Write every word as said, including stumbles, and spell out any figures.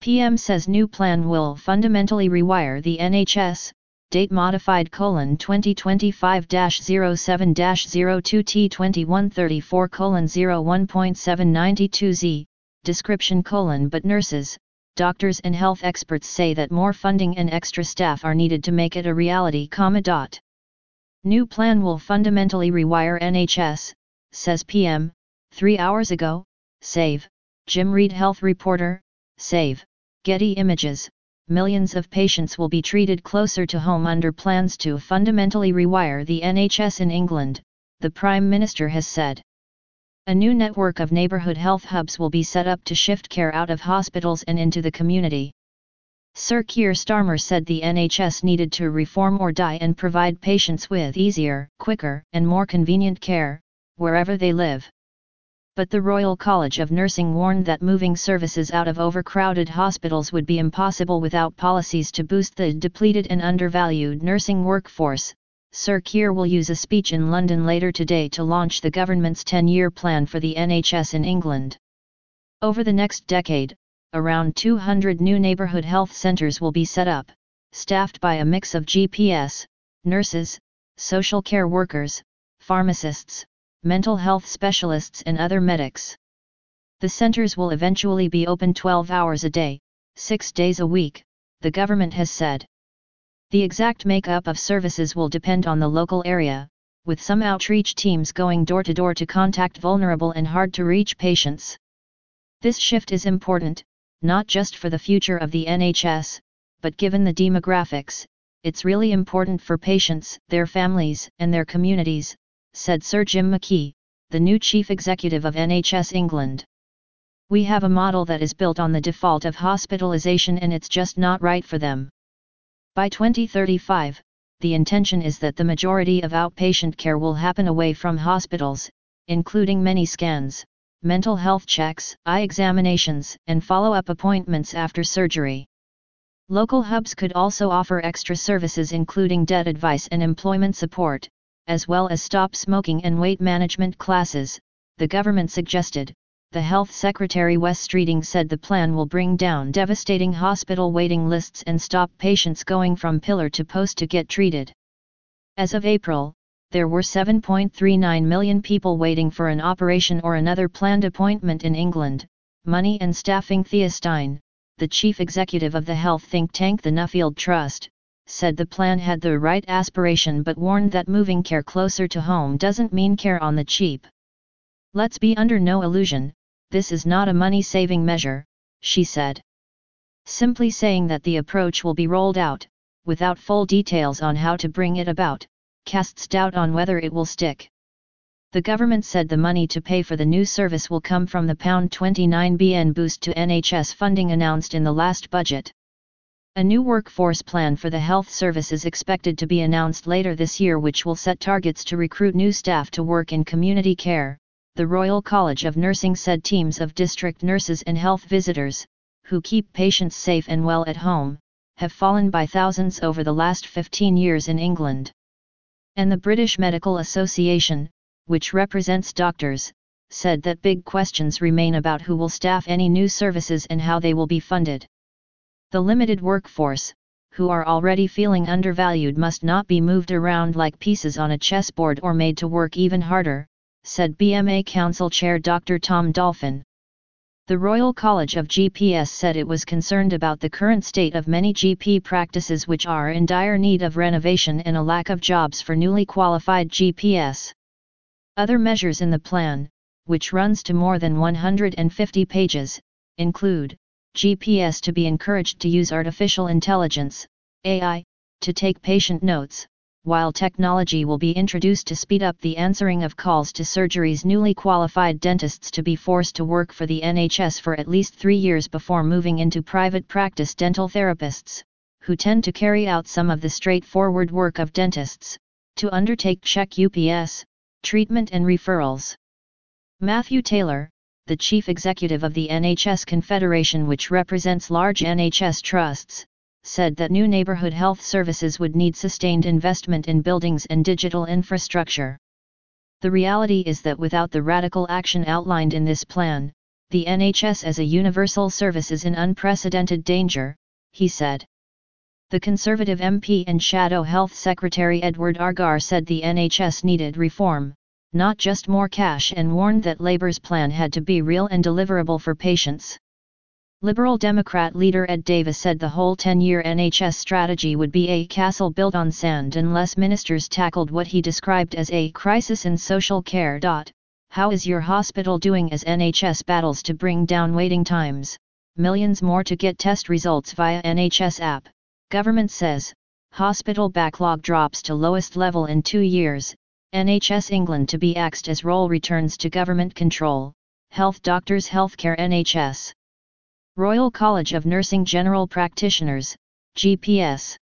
P M says new plan will fundamentally rewire the N H S, date modified colon twenty twenty-five dash zero seven dash zero two T twenty-one thirty-four colon zero one point seven ninety-two Z, description colon but nurses, doctors and health experts say that more funding and extra staff are needed to make it a reality, comma dot. New plan will fundamentally rewire N H S, says P M, three hours ago, Save, Jim Reed health reporter, Save, Getty Images. Millions of patients will be treated closer to home under plans to fundamentally rewire the N H S in England, the Prime Minister has said. A new network of neighbourhood health hubs will be set up to shift care out of hospitals and into the community. Sir Keir Starmer said the N H S needed to reform or die and provide patients with easier, quicker, and more convenient care, wherever they live. But the Royal College of Nursing warned that moving services out of overcrowded hospitals would be impossible without policies to boost the depleted and undervalued nursing workforce. Sir Keir will use a speech in London later today to launch the government's ten-year plan for the N H S in England. Over the next decade, around two hundred new neighbourhood health centres will be set up, staffed by a mix of G P S, nurses, social care workers, pharmacists, mental health specialists and other medics. The centres will eventually be open twelve hours a day, six days a week, the government has said. The exact makeup of services will depend on the local area, with some outreach teams going door to door to contact vulnerable and hard-to-reach patients. This shift is important, not just for the future of the N H S, but given the demographics, it's really important for patients, their families, and their communities, said Sir Jim McKee, the new chief executive of N H S England. We have a model that is built on the default of hospitalisation and it's just not right for them. By twenty thirty-five, the intention is that the majority of outpatient care will happen away from hospitals, including many scans, mental health checks, eye examinations, and follow-up appointments after surgery. Local hubs could also offer extra services including debt advice and employment support, as well as stop smoking and weight management classes, the government suggested. The Health Secretary Wes Streeting said the plan will bring down devastating hospital waiting lists and stop patients going from pillar to post to get treated. As of April, there were seven point three nine million people waiting for an operation or another planned appointment in England. Money and Staffing Thea Stein, the chief executive of the health think tank the Nuffield Trust, said the plan had the right aspiration but warned that moving care closer to home doesn't mean care on the cheap. Let's be under no illusion, this is not a money-saving measure, she said. Simply saying that the approach will be rolled out, without full details on how to bring it about, casts doubt on whether it will stick. The government said the money to pay for the new service will come from the twenty-nine billion pound boost to N H S funding announced in the last budget. A new workforce plan for the health service is expected to be announced later this year, which will set targets to recruit new staff to work in community care. The Royal College of Nursing said teams of district nurses and health visitors, who keep patients safe and well at home, have fallen by thousands over the last fifteen years in England. And the British Medical Association, which represents doctors, said that big questions remain about who will staff any new services and how they will be funded. The limited workforce, who are already feeling undervalued, must not be moved around like pieces on a chessboard or made to work even harder, said B M A Council Chair Doctor Tom Dolphin. The Royal College of G P S said it was concerned about the current state of many G P practices which are in dire need of renovation and a lack of jobs for newly qualified G P S. Other measures in the plan, which runs to more than one hundred fifty pages, include G P S to be encouraged to use artificial intelligence, A I, to take patient notes, while technology will be introduced to speed up the answering of calls to surgeries. Newly qualified dentists to be forced to work for the N H S for at least three years before moving into private practice. Dental therapists, who tend to carry out some of the straightforward work of dentists, to undertake check U P S, treatment and referrals. Matthew Taylor, the chief executive of the N H S Confederation, which represents large N H S trusts, said that new neighbourhood health services would need sustained investment in buildings and digital infrastructure. The reality is that without the radical action outlined in this plan, the N H S as a universal service is in unprecedented danger, he said. The Conservative M P and Shadow Health Secretary Edward Argar said the N H S needed reform, not just more cash, and warned that Labour's plan had to be real and deliverable for patients. Liberal Democrat leader Ed Davis said the whole ten-year N H S strategy would be a castle built on sand unless ministers tackled what he described as a crisis in social care. How is your hospital doing as N H S battles to bring down waiting times, millions more to get test results via N H S app? Government says, hospital backlog drops to lowest level in two years, N H S England to be axed as role returns to government control, Health Doctors Healthcare N H S. Royal College of Nursing General Practitioners, G P S.